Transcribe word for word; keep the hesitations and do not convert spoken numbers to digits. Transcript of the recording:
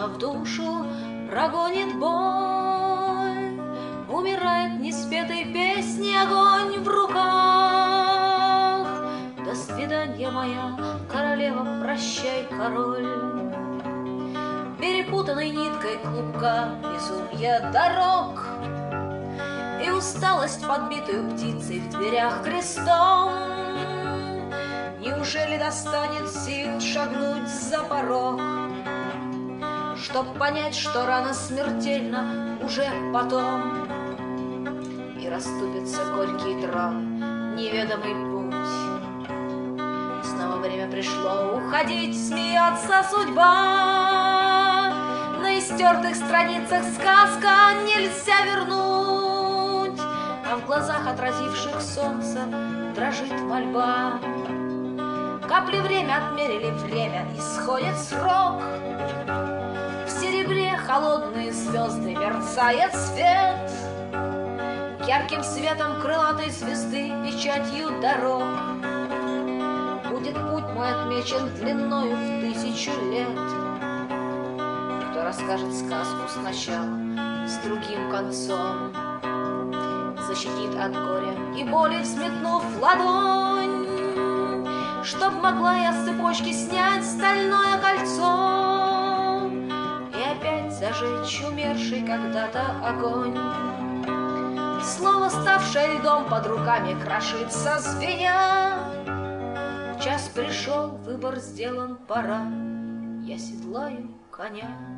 точно в душу прогонит боль. Умирает неспетой песни огонь в руках. До свидания, моя королева, прощай, король. Перепутанной ниткой клубка безумья дорог и усталость, подбитую птицей в дверях крестом. Неужели достанет сил шагнуть за порог, чтоб понять, что рана смертельна уже потом, и расступятся горькие травы, неведомый путь. Снова время пришло уходить, смеется судьба. На истертых страницах сказка нельзя вернуть, а в глазах, отразивших солнце, дрожит мольба. Капли время отмерили время, исходит срок. В серебре холодные звезды мерцает свет. Ярким светом крылатой звезды, печатью дорог, будет путь мой отмечен длиною в тысячу лет. Кто расскажет сказку сначала с другим концом, защитит от горя и боли, взметнув ладонь, чтоб могла я с цепочки снять стальное кольцо и опять зажечь умерший когда-то огонь. Слово, ставшее льдом под руками, крошится звеня. Час пришел, выбор сделан, пора, я седлаю коня.